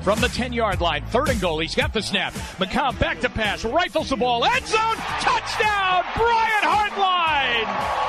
from the 10-yard line. 3rd and goal. He's got the snap. McCown back to pass. Rifles the ball. End zone. Touchdown, Brian Hartline.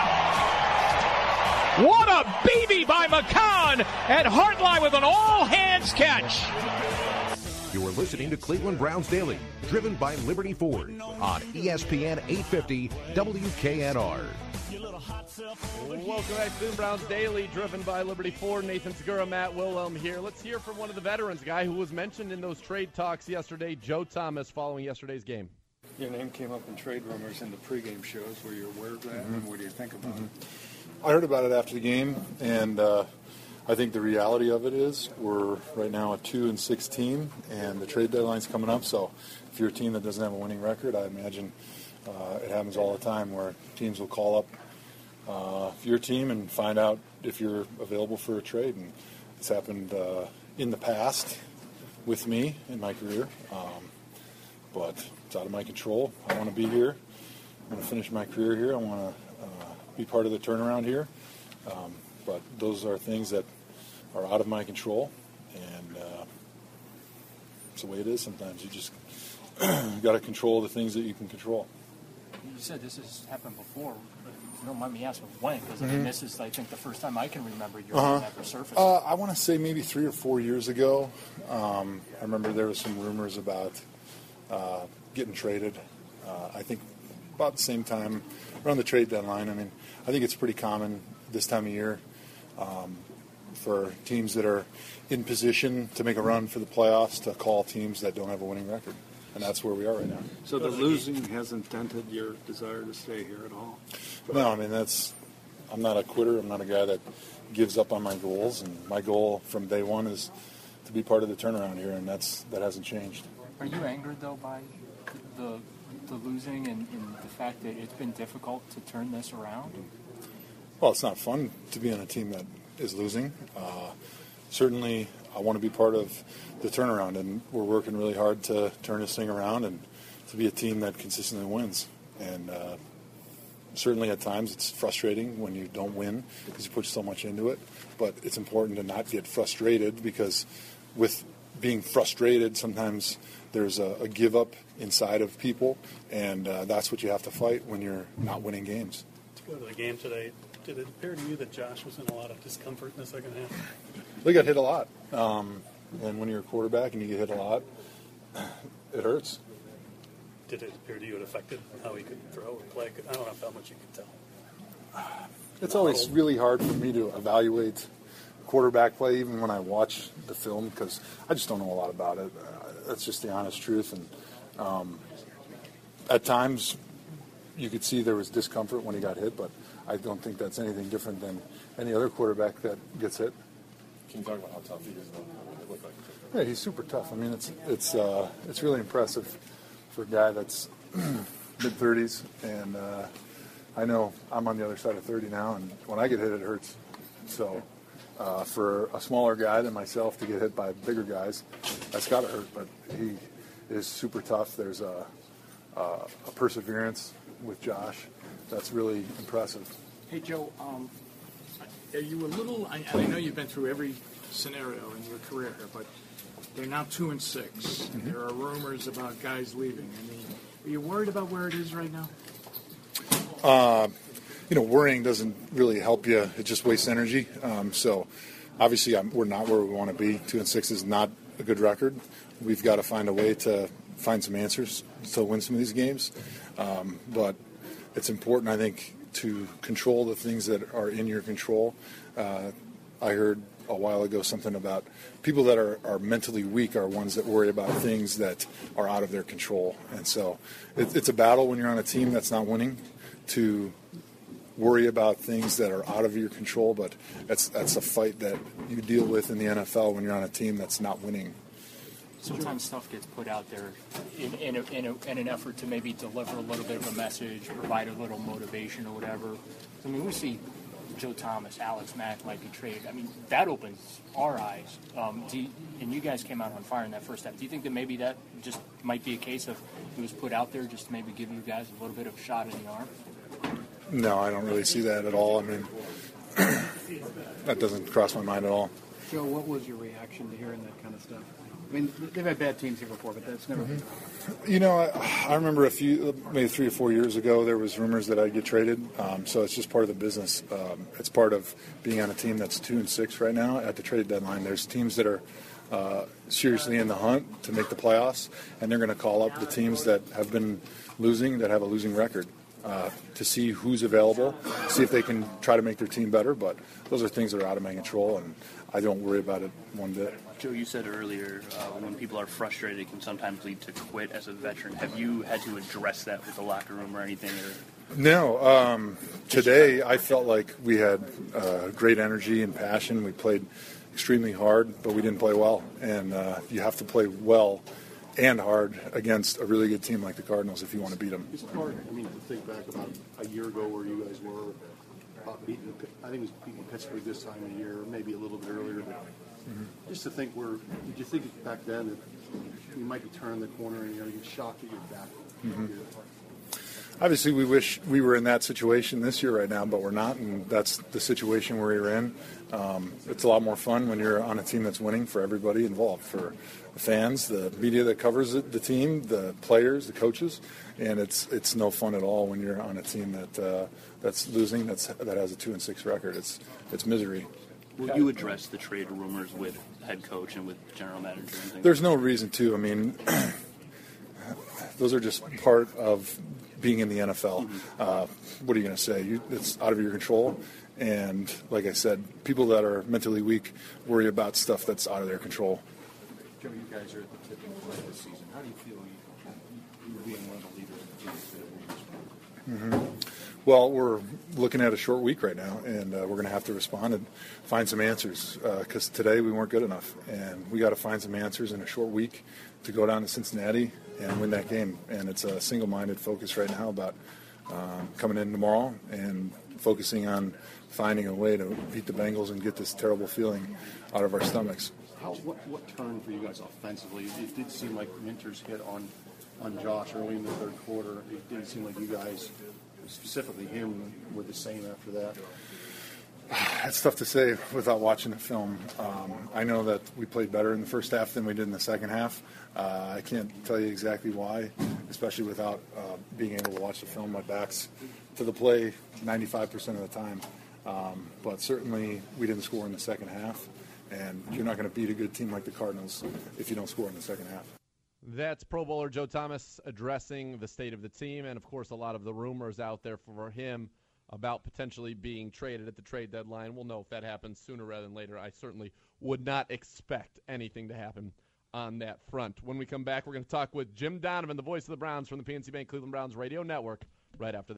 What a BB by McCown, and Hartline with an all-hands catch. You are listening to Cleveland Browns Daily, driven by Liberty Ford on ESPN 850 WKNR. Welcome back to Cleveland Browns Daily, driven by Liberty Ford. Nathan Segura, Matt Wilhelm here. Let's hear from one of the veterans, guy who was mentioned in those trade talks yesterday, Joe Thomas, following yesterday's game. Your name came up in trade rumors in the pregame shows. Were you aware of that? And what do you think about it? I heard about it after the game, and I think the reality of it is we're right now a 2-6 team, and the trade deadline's coming up. So if you're a team that doesn't have a winning record, I imagine it happens all the time where teams will call up your team and find out if you're available for a trade. And it's happened in the past with me in my career, but it's out of my control. I want to be here. I want to finish my career here. I want to be part of the turnaround here, but those are things that are out of my control, and it's the way it is sometimes. You just you got to control the things that you can control. You said this has happened before, but if you don't mind me asking when, because I mean, this is, I think, the first time I can remember your name ever surfacing. I want to say maybe 3 or 4 years ago. I remember there was some rumors about getting traded. I think about the same time, around the trade deadline. I mean, I think it's pretty common this time of year for teams that are in position to make a run for the playoffs to call teams that don't have a winning record. And that's where we are right now. So the losing hasn't dented your desire to stay here at all? No, I mean, I'm not a quitter. I'm not a guy that gives up on my goals. And my goal from day one is to be part of the turnaround here, and that hasn't changed. Are you angered, though, by the losing and the fact that it's been difficult to turn this around? Well, it's not fun to be on a team that is losing. Certainly, I want to be part of the turnaround, and we're working really hard to turn this thing around and to be a team that consistently wins. And certainly at times it's frustrating when you don't win because you put so much into it. But it's important to not get frustrated, because with being frustrated, sometimes there's a give up inside of people, and that's what you have to fight when you're not winning games. To go to the game today, did it appear to you that Josh was in a lot of discomfort in the second half? They got hit a lot, and when you're a quarterback and you get hit a lot, it hurts. Did it appear to you it affected how he could throw or play? I don't know how much you can tell. It's always really hard for me to evaluate quarterback play, even when I watch the film, because I just don't know a lot about it. That's just the honest truth. And at times, you could see there was discomfort when he got hit, but I don't think that's anything different than any other quarterback that gets hit. Can you talk about how tough he is? Look like yeah, he's super tough. I mean, it's really impressive for a guy that's mid-30s, and I know I'm on the other side of 30 now, and when I get hit, it hurts. So for a smaller guy than myself to get hit by bigger guys, that's got to hurt. But he is super tough. There's a perseverance with Josh that's really impressive. Hey, Joe, are you a little, I know you've been through every scenario in your career here, but they're now 2-6. Mm-hmm. There are rumors about guys leaving. I mean, are you worried about where it is right now? Worrying doesn't really help you. It just wastes energy. So obviously we're not where we want to be. 2-6 is not a good record. We've got to find a way to find some answers to win some of these games. But it's important, I think, to control the things that are in your control. I heard a while ago something about people that are mentally weak are ones that worry about things that are out of their control. And so it's a battle when you're on a team that's not winning to worry about things that are out of your control, but that's a fight that you deal with in the NFL when you're on a team that's not winning. Sometimes stuff gets put out there in an effort to maybe deliver a little bit of a message, provide a little motivation or whatever. I mean, we see Joe Thomas, Alex Mack might be traded. I mean, that opens our eyes. And you guys came out on fire in that first half. Do you think that maybe that just might be a case of it was put out there just to maybe give you guys a little bit of a shot in the arm? No, I don't really see that at all. I mean, that doesn't cross my mind at all. Joe, what was your reaction to hearing that kind of stuff? I mean, they've had bad teams here before, but that's never been. You know, I remember maybe 3 or 4 years ago, there was rumors that I'd get traded. So it's just part of the business. It's part of being on a team that's 2-6 right now at the trade deadline. There's teams that are seriously in the hunt to make the playoffs, and they're going to call up the teams that have been losing, that have a losing record, to see who's available, see if they can try to make their team better. But those are things that are out of my control, and I don't worry about it one bit. Joe, you said earlier when people are frustrated, it can sometimes lead to quit as a veteran. Have you had to address that with the locker room or anything? No. Today, I felt like we had great energy and passion. We played extremely hard, but we didn't play well. And you have to play well and hard against a really good team like the Cardinals if you want to beat them. It's hard, to think back about a year ago where you guys were beating, I think it was beating Pittsburgh this time of year, maybe a little bit earlier. But just to think, did you think back then that you might be turning the corner and you're shocked that you're back? Obviously, we wish we were in that situation this year right now, but we're not, and that's the situation we're in. It's a lot more fun when you're on a team that's winning for everybody involved, for the fans, the media that covers it, the team, the players, the coaches, and it's no fun at all when you're on a team that's losing, that has a 2-6 record. It's misery. Will you address the trade rumors with head coach and with general manager? And things? There's no reason to. I mean, those are just part of being in the NFL. What are you going to say? It's out of your control. And like I said, people that are mentally weak worry about stuff that's out of their control. Joe, you guys are at the tipping point of the season. How do you feel you being one of the leaders of the team? Well, we're looking at a short week right now, and we're going to have to respond and find some answers because today we weren't good enough, and we got to find some answers in a short week to go down to Cincinnati and win that game. And it's a single-minded focus right now about coming in tomorrow and focusing on finding a way to beat the Bengals and get this terrible feeling out of our stomachs. What turned for you guys offensively? It did seem like Minter's hit on Josh early in the third quarter. It didn't seem like you guys, specifically him, were the same after that. It's tough to say without watching the film. I know that we played better in the first half than we did in the second half. I can't tell you exactly why, especially without being able to watch the film. My back's to the play 95% of the time. But certainly we didn't score in the second half, and you're not going to beat a good team like the Cardinals if you don't score in the second half. That's Pro Bowler Joe Thomas addressing the state of the team and, of course, a lot of the rumors out there for him about potentially being traded at the trade deadline. We'll know if that happens sooner rather than later. I certainly would not expect anything to happen on that front. When we come back, we're going to talk with Jim Donovan, the voice of the Browns from the PNC Bank Cleveland Browns radio network, right after this.